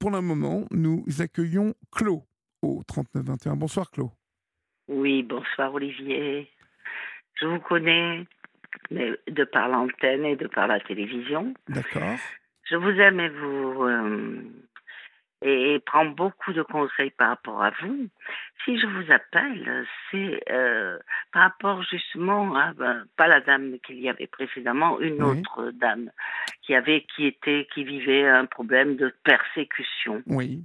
pour le moment, nous accueillons Claude au 39 21. Bonsoir Claude. Oui, bonsoir Olivier. Je vous connais mais de par l'antenne et de par la télévision. D'accord. Je vous aime et prends beaucoup de conseils par rapport à vous. Si je vous appelle, c'est par rapport justement à pas la dame qu'il y avait précédemment, une Oui. autre dame qui vivait un problème de persécution Oui.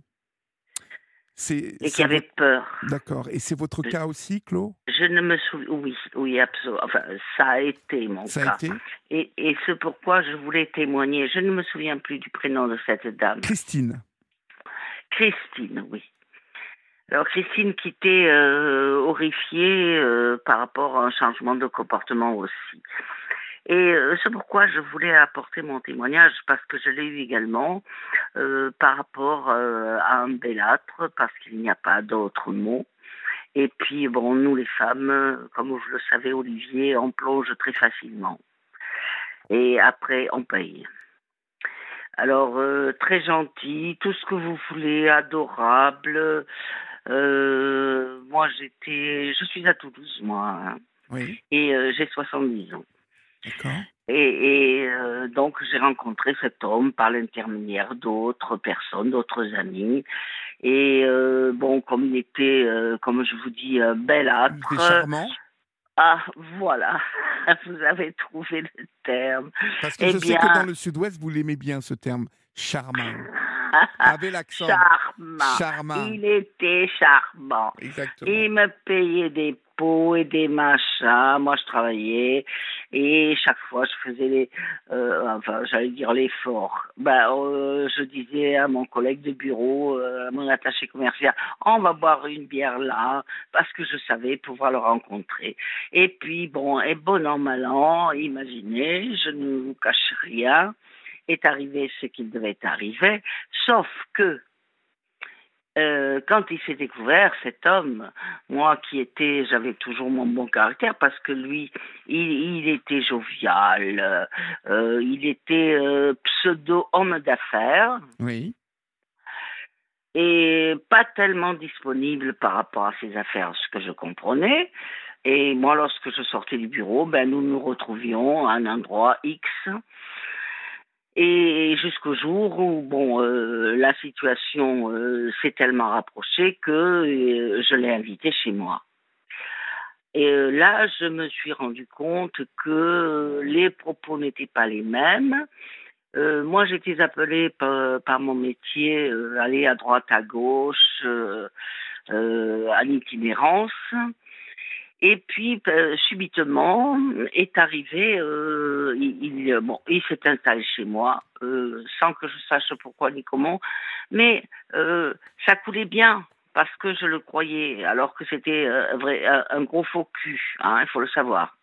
et qui C'est avait votre... peur. D'accord. Et c'est votre cas aussi, Claude? Je ne me souviens. Oui, oui, absolument. Enfin, ça a été mon Ça a cas. été Et c'est pourquoi je voulais témoigner. Je ne me souviens plus du prénom de cette dame. Christine. Christine, oui. Alors, Christine qui était horrifiée par rapport à un changement de comportement aussi. Et c'est pourquoi je voulais apporter mon témoignage, parce que je l'ai eu également par rapport à un bellâtre, parce qu'il n'y a pas d'autre mot. Et puis, bon, nous les femmes, comme vous le savez, Olivier, on plonge très facilement. Et après, on paye. Alors, très gentil, tout ce que vous voulez, adorable. Moi, je suis à Toulouse, moi, hein, Oui. et j'ai 70 ans. D'accord. Et donc, j'ai rencontré cet homme par l'intermédiaire d'autres personnes, d'autres amis. Et bon, comme il était, comme je vous dis, Il était belâtre. charmant. Ah, voilà, vous avez trouvé le terme. Parce que Eh je sais que dans bien, le sud-ouest, vous l'aimez bien, ce terme. Charmant. Avec l'accent. charmant. Charmant. Il était charmant. Exactement. Il me payait des pots et des machins. Moi, je travaillais et chaque fois, je faisais enfin, j'allais dire l'effort. Je disais à mon collègue de bureau, à mon attaché commercial, on va boire une bière là, parce que je savais pouvoir le rencontrer. Et puis, bon, et bon an, mal an, imaginez, je ne vous cache rien, est arrivé ce qu'il devait arriver, sauf que quand il s'est découvert, cet homme, moi j'avais toujours mon bon caractère parce que lui, il était jovial, il était pseudo-homme d'affaires Oui. et pas tellement disponible par rapport à ses affaires, ce que je comprenais. Et moi, lorsque je sortais du bureau, nous nous retrouvions à un endroit X. Et jusqu'au jour où, bon, la situation s'est tellement rapprochée que je l'ai invité chez moi. Et là, je me suis rendu compte que les propos n'étaient pas les mêmes. Moi, j'étais appelée par mon métier, aller à droite, à gauche, en itinérance. Et puis, subitement, est arrivé, il s'est installé chez moi, sans que je sache pourquoi ni comment, mais ça coulait bien, parce que je le croyais, alors que c'était un gros faux cul, hein, il faut le savoir.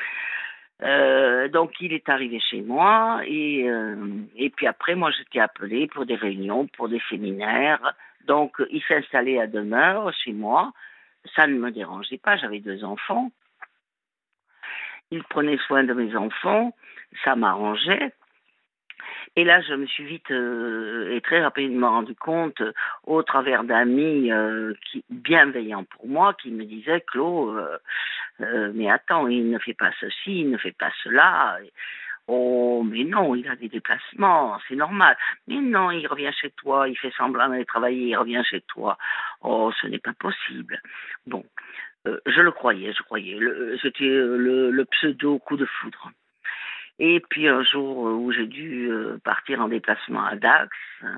Donc, il est arrivé chez moi, et puis après, moi, j'étais appelée pour des réunions, pour des séminaires. Donc, il s'est installé à demeure chez moi. Ça ne me dérangeait pas, j'avais 2 enfants. Il prenait soin de mes enfants, ça m'arrangeait. Et là, je me suis vite et très rapidement rendu compte, au travers d'amis bienveillants pour moi, qui me disaient, Claude, mais attends, il ne fait pas ceci, il ne fait pas cela. Oh, mais non, il a des déplacements, c'est normal. Mais non, il revient chez toi, il fait semblant d'aller travailler, il revient chez toi. Oh, ce n'est pas possible. Bon, je le croyais, c'était le pseudo coup de foudre. Et puis un jour où j'ai dû partir en déplacement à Dax,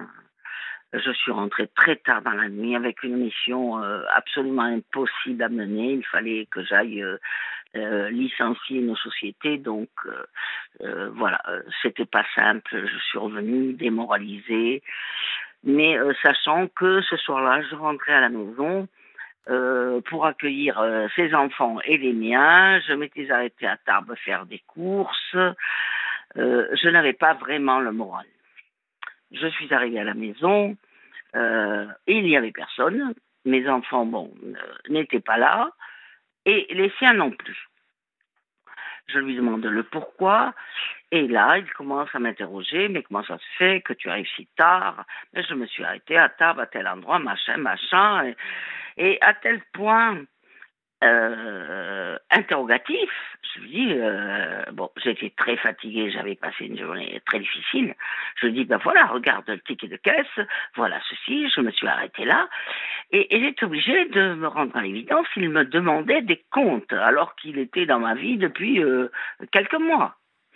je suis rentrée très tard dans la nuit avec une mission absolument impossible à mener. Il fallait que j'aille licencier nos sociétés, donc voilà, c'était pas simple. Je suis revenue démoralisée, mais sachant que ce soir-là, je rentrais à la maison pour accueillir ses enfants et les miens. Je m'étais arrêtée à Tarbes faire des courses. Je n'avais pas vraiment le moral. Je suis arrivée à la maison, il n'y avait personne. Mes enfants, n'étaient pas là, et les siens non plus. Je lui demande le pourquoi, Et là, il commence à m'interroger, mais comment ça se fait que tu arrives si tard? Mais je me suis arrêtée à table, à tel endroit, machin, machin. Et à tel point interrogatif, je lui dis, bon, j'étais très fatiguée, j'avais passé une journée très difficile. Je lui dis, ben voilà, regarde le ticket de caisse, voilà ceci, je me suis arrêtée là. Et j'étais obligée de me rendre à l'évidence, il me demandait des comptes, alors qu'il était dans ma vie depuis quelques mois.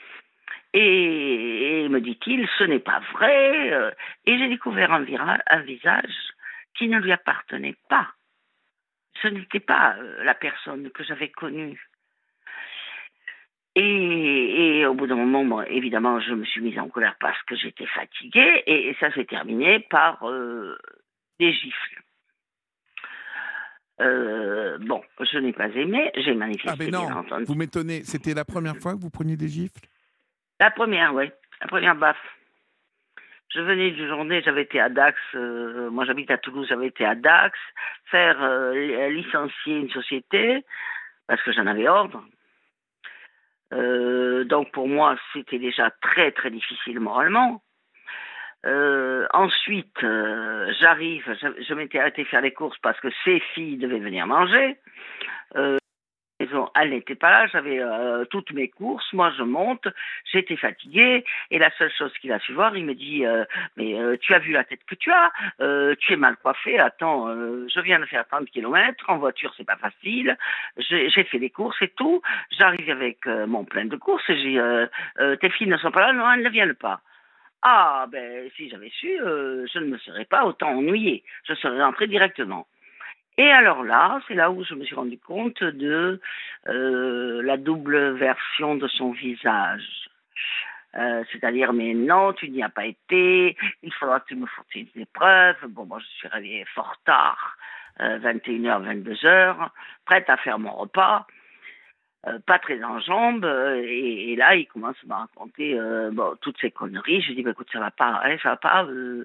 Et me dit-il, ce n'est pas vrai. Et j'ai découvert un visage qui ne lui appartenait pas. Ce n'était pas la personne que j'avais connue. Et au bout d'un moment, moi, évidemment, je me suis mise en colère parce que j'étais fatiguée. Et ça s'est terminé par des gifles. Bon, je n'ai pas aimé. J'ai Ah ben manifesté, bien non, entendu. vous m'étonnez. C'était la première fois que vous preniez des gifles? La première, oui. La première baffe. Je venais d'une journée, j'avais été à Dax, moi j'habite à Toulouse, j'avais été à Dax, faire licencier une société, parce que j'en avais ordre. Donc pour moi, c'était déjà très très difficile moralement. Ensuite, j'arrive, je m'étais arrêté faire les courses parce que ces filles devaient venir manger. Elle n'était pas là, j'avais toutes mes courses, moi je monte, j'étais fatiguée, et la seule chose qu'il a su voir, il me dit mais tu as vu la tête que tu as, tu es mal coiffée, attends, je viens de faire 30 kilomètres, en voiture c'est pas facile, j'ai fait les courses et tout, j'arrive avec mon plein de courses, et j'ai tes filles ne sont pas là, non, elles ne viennent pas. Ah, ben si j'avais su, je ne me serais pas autant ennuyée, je serais rentrée directement. Et alors là, c'est là où je me suis rendu compte de la double version de son visage. C'est-à-dire, mais non, tu n'y as pas été, il faudra que tu me fournisses des preuves. Bon, moi, je suis réveillée fort tard, 21h, 22h, prête à faire mon repas. Pas très en jambes, et là il commence à me raconter bon, toutes ces conneries. Je dis bah, écoute, ça va pas, hein, ça va pas.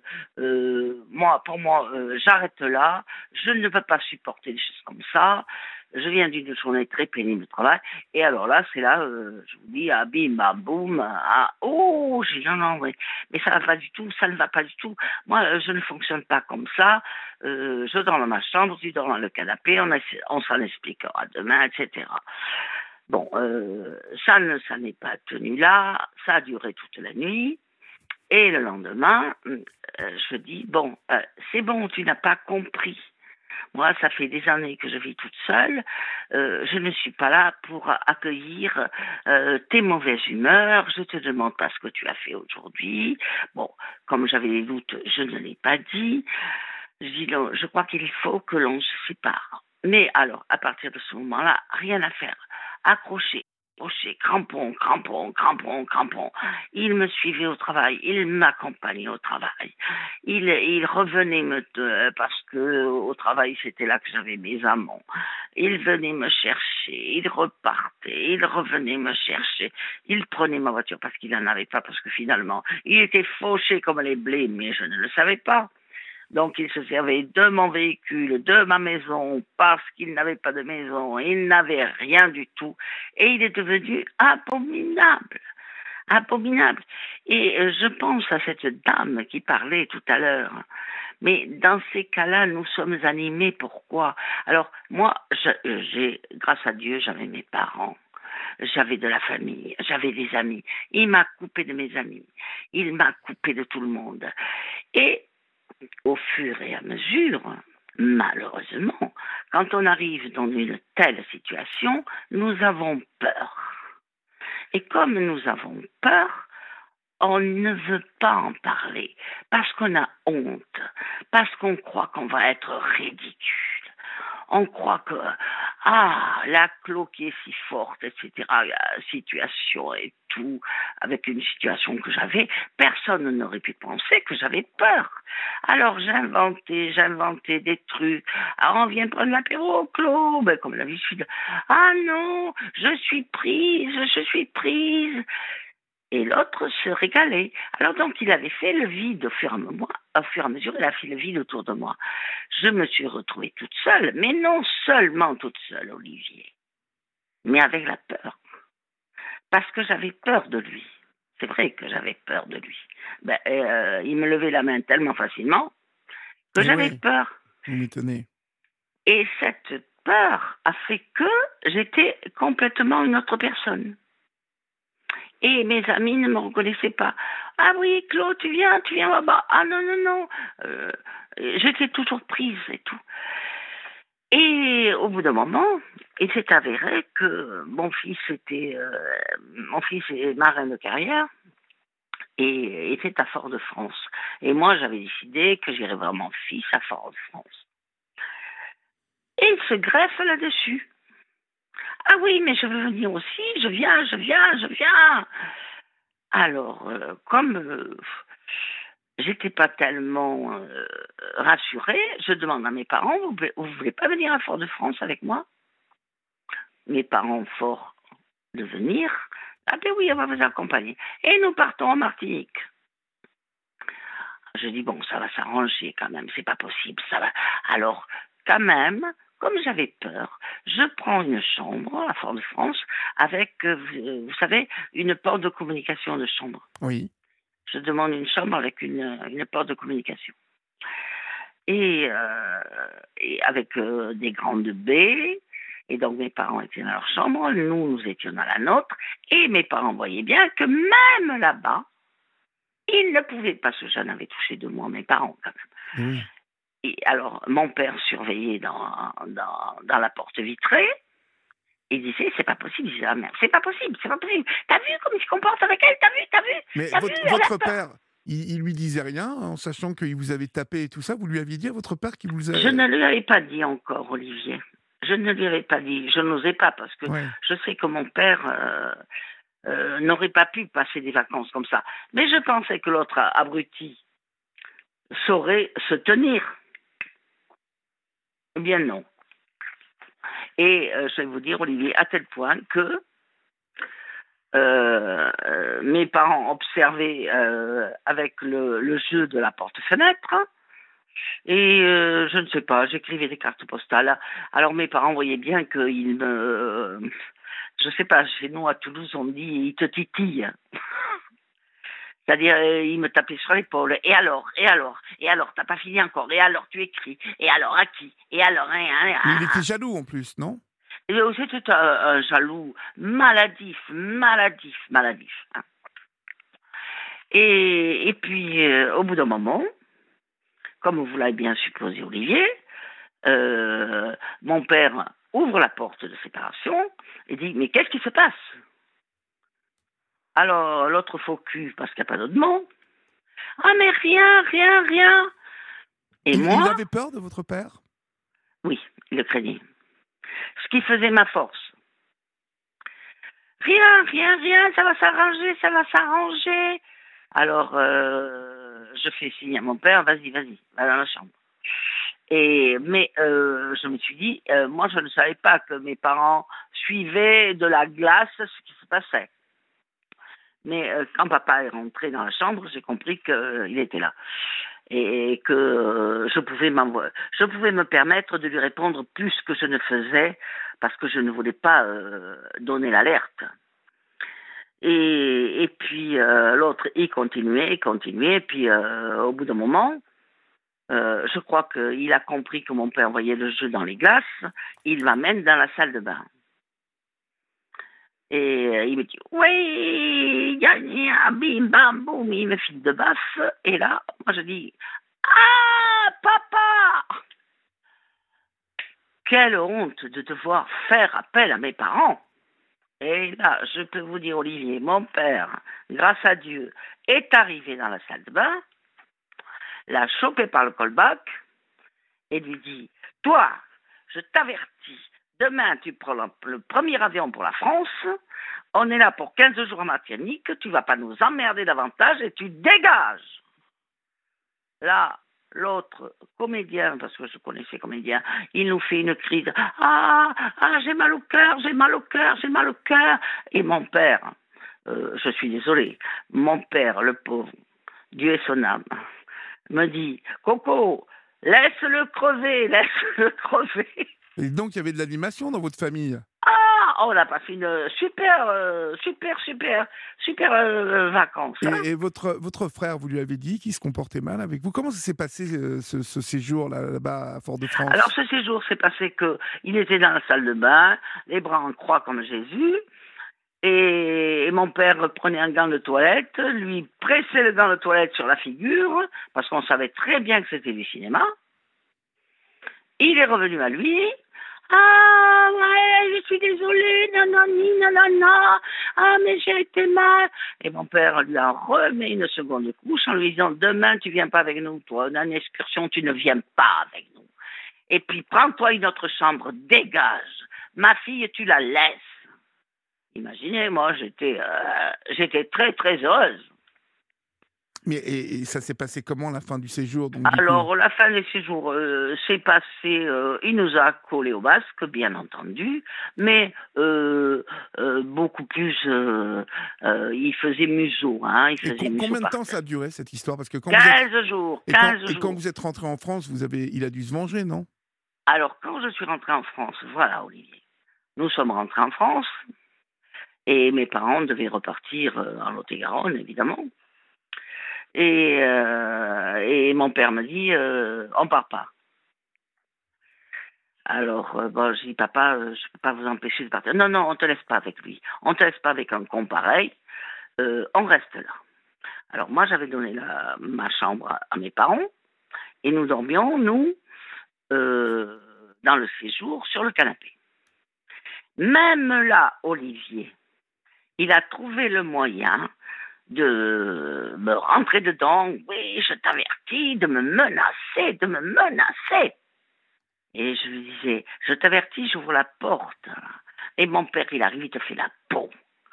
Moi, pour moi, j'arrête là. Je ne peux pas supporter des choses comme ça. Je viens d'une journée très pénible de travail, et alors là, c'est là, je vous dis, ah bim, bam, boum, ah, oh, j'ai dit non, non, mais ça va pas du tout, ça ne va pas du tout. Moi, je ne fonctionne pas comme ça. Je dors dans ma chambre, tu dors dans le canapé, on s'en expliquera demain, etc. Bon, ça n'est pas tenu là, ça a duré toute la nuit. Et le lendemain, je dis, bon, c'est bon, tu n'as pas compris. Moi, ça fait des années que je vis toute seule. Je ne suis pas là pour accueillir tes mauvaises humeurs. Je te demande pas ce que tu as fait aujourd'hui. Bon, comme j'avais des doutes, je ne l'ai pas dit. Je dis, non, je crois qu'il faut que l'on se sépare. Mais alors, à partir de ce moment-là, rien à faire. Accroché, accroché, crampon, crampon, crampon, crampon. Il me suivait au travail, il m'accompagnait au travail. Il revenait parce que au travail, c'était là que j'avais mes amants. Il venait me chercher, il repartait, il revenait me chercher. Il prenait ma voiture parce qu'il n'en avait pas, parce que finalement, il était fauché comme les blés, mais je ne le savais pas. Donc, il se servait de mon véhicule, de ma maison, parce qu'il n'avait pas de maison, il n'avait rien du tout. Et il est devenu abominable. Abominable. Et je pense à cette dame qui parlait tout à l'heure. Mais dans ces cas-là, nous sommes animés. Pourquoi? Alors, moi, grâce à Dieu, j'avais mes parents. J'avais de la famille, j'avais des amis. Il m'a coupé de mes amis. Il m'a coupé de tout le monde. Et au fur et à mesure, malheureusement, quand on arrive dans une telle situation, nous avons peur. Et comme nous avons peur, on ne veut pas en parler parce qu'on a honte, parce qu'on croit qu'on va être ridicule. On croit que, la clo qui est si forte, etc., la situation et tout, avec une situation que j'avais, personne n'aurait pu penser que j'avais peur. Alors j'inventais des trucs. Alors on vient prendre l'apéro, Clos, ben, comme d'habitude. Ah non, je suis prise. Et l'autre se régalait. Alors donc, il avait fait le vide au fur et à mesure, il a fait le vide autour de moi. Je me suis retrouvée toute seule, mais non seulement toute seule, Olivier, mais avec la peur. Parce que j'avais peur de lui. C'est vrai que j'avais peur de lui. Il me levait la main tellement facilement que Et j'avais ouais, peur. vous m'étonnez. Et cette peur a fait que j'étais complètement une autre personne. Et mes amis ne me reconnaissaient pas. Ah oui, Claude, tu viens là-bas. Ah non, non, non. Euh, J'étais toujours prise et tout. Et au bout d'un moment, il s'est avéré que mon fils est marin de carrière et était à Fort-de-France. Et moi, j'avais décidé que j'irais voir mon fils à Fort-de-France. Et il se greffe là-dessus. Ah oui, mais je veux venir aussi, je viens. Alors, comme j'étais pas tellement rassurée, je demande à mes parents, vous voulez pas venir à Fort-de-France avec moi? Mes parents forts de venir. Ah ben oui, on va vous accompagner. Et nous partons en Martinique. Je dis, bon, ça va s'arranger quand même, c'est pas possible, ça va. Alors, quand même, comme j'avais peur, je prends une chambre à Fort-de-France avec, vous savez, une porte de communication de chambre. Oui. Je demande une chambre avec une porte de communication. Et avec des grandes baies. Et donc mes parents étaient dans leur chambre, nous étions dans la nôtre, et mes parents voyaient bien que même là-bas, ils ne pouvaient pas, parce que j'en avais touché 2 mois, mes parents quand même. Et oui. Et alors mon père surveillait dans la porte vitrée, et il disait, c'est pas possible, il disait, ah merde, c'est pas possible, t'as vu comme il se comporte avec elle, t'as vu, Mais elle votre a peur. père, il lui disait rien, en sachant qu'il vous avait tapé et tout ça? Vous lui aviez dit à votre père qu'il vous a... Je ne lui avais pas dit encore, Olivier. Je ne lui avais pas dit. Je n'osais pas parce que Ouais. je sais que mon père n'aurait pas pu passer des vacances comme ça. Mais je pensais que l'autre abruti saurait se tenir. Eh bien non. Et je vais vous dire, Olivier, à tel point que mes parents observaient avec le jeu de la porte-fenêtre. Et je ne sais pas, j'écrivais des cartes postales. Alors mes parents voyaient bien qu'ils me... Je sais pas, chez nous à Toulouse on dit ils te titillent. C'est-à-dire ils me tapaient sur l'épaule. Et alors, t'as pas fini encore. Et alors tu écris. Et alors à qui? Et alors... Mais il était jaloux en plus, non? C'était un jaloux maladif. Hein. Et puis au bout d'un moment, comme vous l'avez bien supposé, Olivier, mon père ouvre la porte de séparation et dit, mais qu'est-ce qui se passe? Alors l'autre faux cul, parce qu'il n'y a pas d'autre mot, ah mais rien. Et Il moi, avait peur de votre père? oui, il le craignait. Ce qui faisait ma force. Rien, ça va s'arranger. Alors je fais signe à mon père, vas-y, va dans la chambre. Mais je me suis dit, moi je ne savais pas que mes parents suivaient de la glace ce qui se passait. Mais quand papa est rentré dans la chambre, j'ai compris qu'il était là. Et que je pouvais me permettre de lui répondre plus que je ne faisais parce que je ne voulais pas donner l'alerte. Et puis l'autre, il continuait. Et puis au bout d'un moment, je crois qu'il a compris que mon père voyait le jeu dans les glaces. Il m'amène dans la salle de bain. Et il me dit, oui, bim, bam, boum, il me file de baffe. Et là, moi je dis, ah, papa! Quelle honte de devoir faire appel à mes parents. Et là, je peux vous dire, Olivier, mon père, grâce à Dieu, est arrivé dans la salle de bain, l'a chopé par le callback et lui dit, toi, je t'avertis, demain tu prends le premier avion pour la France, on est là pour 15 jours en Martinique, tu vas pas nous emmerder davantage et tu dégages. Là, l'autre comédien, parce que je connaissais comédien, il nous fait une crise, j'ai mal au cœur. Et mon père, je suis désolé, mon père, le pauvre, Dieu est son âme, me dit, Coco, laisse-le crever. Et donc il y avait de l'animation dans votre famille? on a passé une super vacances. Hein. Et votre frère, vous lui avez dit qu'il se comportait mal avec vous? Comment ça s'est passé ce séjour là-bas à Alors Fort-de-France? ce séjour s'est passé que il était dans la salle de bain, les bras en croix comme Jésus, et mon père prenait un gant de toilette, lui pressait le gant de toilette sur la figure, parce qu'on savait très bien que c'était du cinéma. Il est revenu à lui. Ah, ouais, je suis désolée, nanani, nanana. Ah, mais j'ai été mal. Et mon père lui en remet une seconde couche en lui disant, demain, tu viens pas avec nous, toi. On a une excursion, tu ne viens pas avec nous. Et puis, prends-toi une autre chambre, dégage. Ma fille, tu la laisses. Imaginez, moi, j'étais très, très heureuse. Mais et ça s'est passé comment la fin du séjour, donc du coup? Alors, la fin des séjours s'est passée, il nous a collé au basque, bien entendu, mais beaucoup plus, il faisait museau, hein, il Et faisait museau combien de par temps ça a terre. duré cette histoire? Parce que quand vous êtes 15 jours, et quand 15 et quand jours. vous êtes rentré en France, il a dû se venger, non? Alors, quand je suis rentrée en France, voilà, Olivier, nous sommes rentrés en France, et mes parents devaient repartir en Lot-et-Garonne, évidemment. Et mon père me dit, on part pas. Alors, bon, je dis, papa, je ne peux pas vous empêcher de partir. Non, non, on ne te laisse pas avec lui. On ne te laisse pas avec un con pareil. On reste là. Alors, moi, j'avais donné ma chambre à mes parents et nous dormions, nous, dans le séjour, sur le canapé. Même là, Olivier, il a trouvé le moyen de me rentrer dedans. Oui, je t'avertis, de me menacer, de me menacer. Et je lui disais, je t'avertis, j'ouvre la porte. Et mon père, il arrive, il te fait la peau.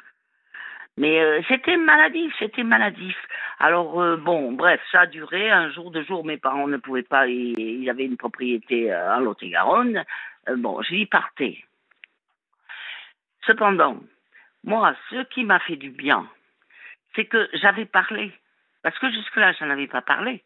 Mais c'était maladif, c'était maladif. Alors, bon, bref, ça a duré. Un jour, 2 jours, mes parents ne pouvaient pas, ils avaient une propriété en Lot-et-Garonne. Bon, j'y partais. Cependant, moi, ce qui m'a fait du bien, c'est que j'avais parlé. Parce que jusque-là, je n'en avais pas parlé.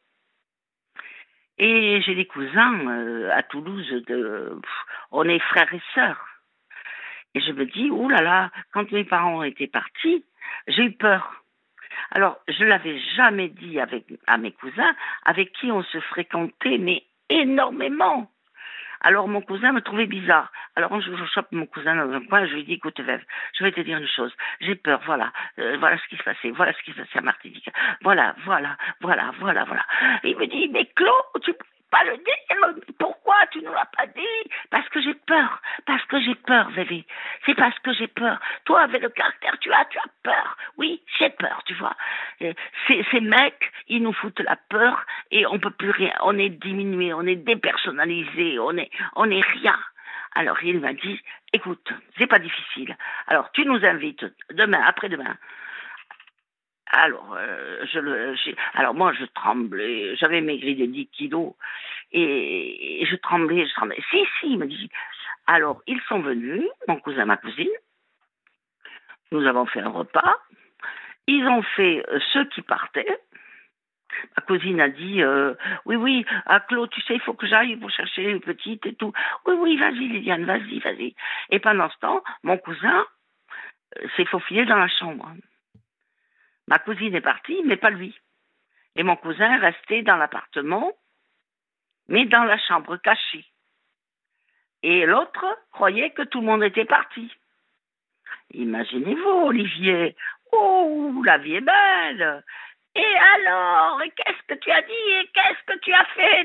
Et j'ai des cousins à Toulouse, on est frères et sœurs. Et je me dis, oh là là, quand mes parents étaient partis, j'ai eu peur. Alors, je ne l'avais jamais dit à mes cousins, avec qui on se fréquentait, mais énormément. Alors, mon cousin me trouvait bizarre. Alors, je chope mon cousin dans un coin, je lui dis, écoute, Veuve, je vais te dire une chose. J'ai peur, voilà. Voilà ce qui se passait, voilà ce qui se passait à Martinique. Voilà. Et il me dit, mais Claude, tu peux pas le dire. Pourquoi tu ne l'as pas dit? Parce que j'ai peur, Vévé. C'est parce que j'ai peur. Toi, avec le caractère tu as peur. Oui, j'ai peur, tu vois. Ces mecs, ils nous foutent la peur et on peut plus rien. On est diminué, on est dépersonnalisé, on est rien. Alors il m'a dit, écoute, c'est pas difficile. Alors tu nous invites demain, après-demain. Alors, alors moi, je tremblais, j'avais maigri de 10 kilos, et je tremblais. Si, il me dit. Alors, ils sont venus, mon cousin, ma cousine, nous avons fait un repas, ils ont fait ceux qui partaient. Ma cousine a dit, oui, Claude, tu sais, il faut que j'aille pour chercher les petites et tout. Oui, vas-y, Liliane, vas-y. Et pendant ce temps, mon cousin s'est faufilé dans la chambre. Ma cousine est partie, mais pas lui. Et mon cousin est resté dans l'appartement, mais dans la chambre cachée. Et l'autre croyait que tout le monde était parti. Imaginez-vous, Olivier. Oh, la vie est belle. Et alors, qu'est-ce que tu as dit? Et qu'est-ce que tu as fait?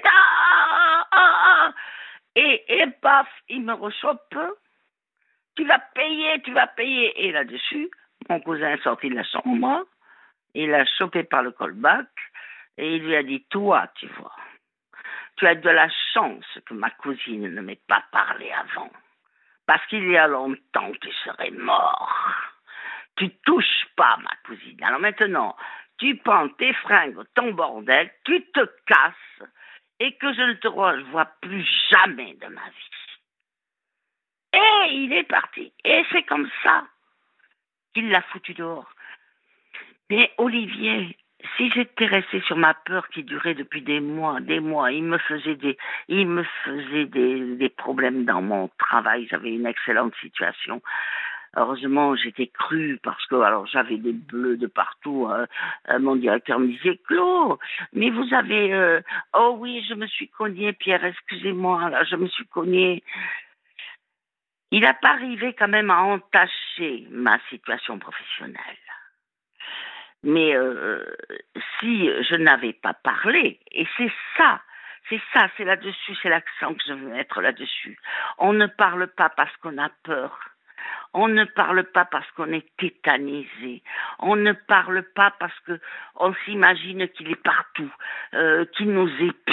Et paf, il me rechoppe. Tu vas payer. Et là-dessus, mon cousin est sorti de la chambre. Il l'a chopé par le callback. Et il lui a dit, toi, tu vois, tu as de la chance que ma cousine ne m'ait pas parlé avant. Parce qu'il y a longtemps, tu serais mort. Tu touches pas ma cousine. Alors maintenant, tu prends tes fringues, ton bordel, tu te casses et que je ne te revois plus jamais de ma vie. Et il est parti. Et c'est comme ça qu'il l'a foutu dehors. Mais Olivier, si j'étais restée sur ma peur qui durait depuis des mois, il me faisait des problèmes dans mon travail. J'avais une excellente situation. Heureusement, j'étais crue parce que alors j'avais des bleus de partout. Mon directeur me disait, Claude, mais vous avez... oh oui, je me suis cognée, Pierre, excusez-moi, là, je me suis cognée. Il n'a pas arrivé quand même à entacher ma situation professionnelle. Mais si je n'avais pas parlé, et c'est là-dessus, c'est l'accent que je veux mettre là-dessus. On ne parle pas parce qu'on a peur. On ne parle pas parce qu'on est tétanisé. On ne parle pas parce qu'on s'imagine qu'il est partout, qu'il nous épie.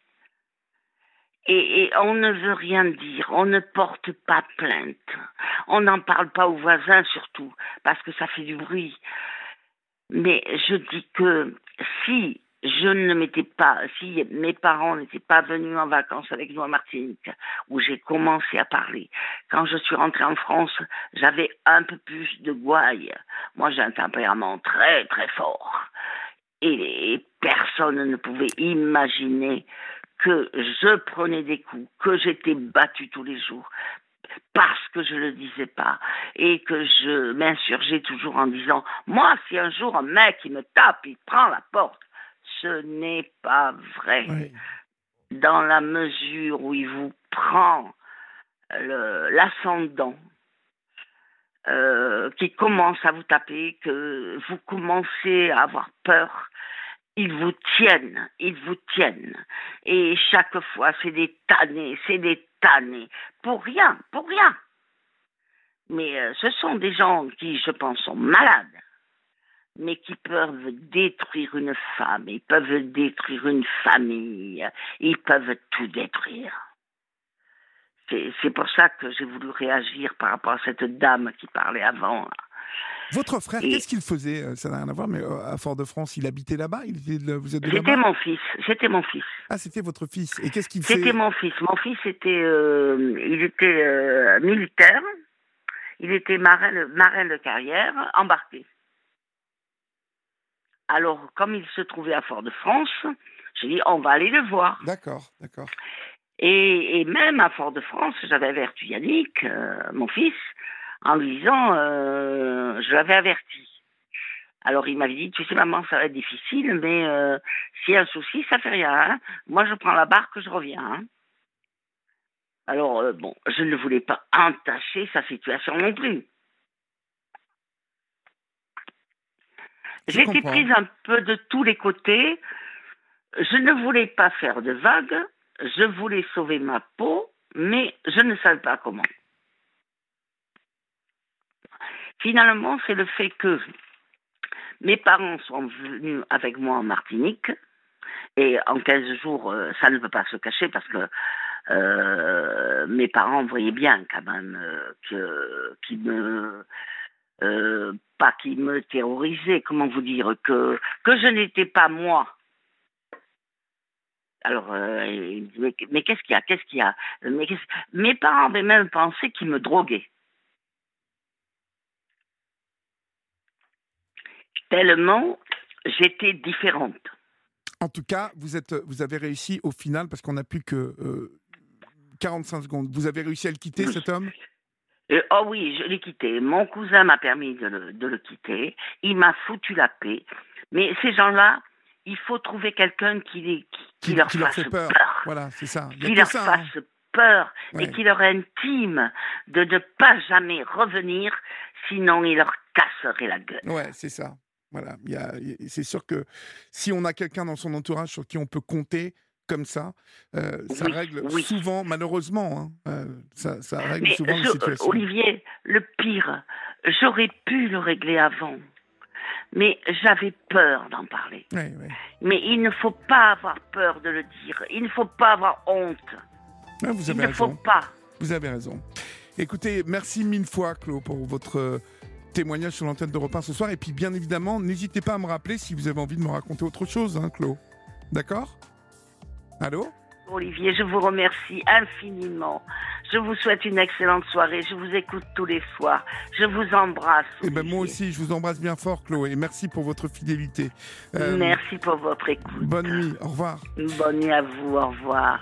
Et on ne veut rien dire, on ne porte pas plainte. On n'en parle pas aux voisins surtout, parce que ça fait du bruit. Mais je dis que si mes parents n'étaient pas venus en vacances avec nous à Martinique, où j'ai commencé à parler, quand je suis rentrée en France, j'avais un peu plus de gouaille. Moi, j'ai un tempérament très, très fort. Et personne ne pouvait imaginer que je prenais des coups, que j'étais battue tous les jours, parce que je le disais pas, et que je m'insurgeais toujours en disant, moi, si un jour un mec, il me tape, il prend la porte, ce n'est pas vrai. Oui. Dans la mesure où il vous prend l'ascendant, qui commence à vous taper, que vous commencez à avoir peur, ils vous tiennent. Et chaque fois, c'est des tannés, pour rien. Mais ce sont des gens qui, je pense, sont malades, mais qui peuvent détruire une femme, ils peuvent détruire une famille, ils peuvent tout détruire. C'est pour ça que j'ai voulu réagir par rapport à cette dame qui parlait avant. Votre frère, qu'est-ce qu'il faisait? Ça n'a rien à voir, mais à Fort-de-France, il habitait là-bas? Vous êtes de C'était là-bas? C'était mon fils. Ah, c'était votre fils. Et qu'est-ce qu'il fait? C'était mon fils. Mon fils il était militaire. Il était marin de carrière, embarqué. Alors, comme il se trouvait à Fort-de-France, j'ai dit, on va aller le voir. D'accord. Et même à Fort-de-France, j'avais averti Yannick, mon fils, en lui disant, je l'avais averti. Alors il m'avait dit, tu sais maman, ça va être difficile, mais s'il y a un souci, ça fait rien. Hein. Moi, je prends la barque, je reviens. Hein. Alors, je ne voulais pas entacher sa situation non plus. J'étais prise un peu de tous les côtés. Je ne voulais pas faire de vagues. Je voulais sauver ma peau, mais je ne savais pas comment. Finalement, c'est le fait que mes parents sont venus avec moi en Martinique, et en 15 jours, ça ne peut pas se cacher parce que mes parents voyaient bien quand même pas qu'ils me terrorisaient, comment vous dire, que je n'étais pas moi. Alors, ils me disaient, mais qu'est-ce qu'il y a Mes parents avaient même pensé qu'ils me droguaient. Tellement j'étais différente. En tout cas, vous avez réussi au final, parce qu'on n'a plus que 45 secondes. Vous avez réussi à le quitter, cet homme? Oh oui, je l'ai quitté. Mon cousin m'a permis de le quitter. Il m'a foutu la paix. Mais ces gens-là, il faut trouver quelqu'un qui leur fasse peur. Voilà, c'est ça. Qui leur fasse peur, ouais. Et qui leur intime de ne pas jamais revenir, sinon il leur casserait la gueule. Ouais, c'est ça. Voilà, c'est sûr que si on a quelqu'un dans son entourage sur qui on peut compter comme ça, ça règle souvent, malheureusement, ça règle souvent les situations. Olivier, le pire, j'aurais pu le régler avant, mais j'avais peur d'en parler. Oui. Mais il ne faut pas avoir peur de le dire, il ne faut pas avoir honte. Ouais, vous avez raison. Ne faut pas. Vous avez raison. Écoutez, merci mille fois, Claude, pour votre témoignage sur l'antenne d'Europe 1 ce soir. Et puis, bien évidemment, n'hésitez pas à me rappeler si vous avez envie de me raconter autre chose, Claude. D'accord ? Allô ? Olivier, je vous remercie infiniment. Je vous souhaite une excellente soirée. Je vous écoute tous les soirs. Je vous embrasse. Moi aussi, je vous embrasse bien fort, Claude. Et merci pour votre fidélité. Merci pour votre écoute. Bonne nuit. Au revoir. Bonne nuit à vous. Au revoir.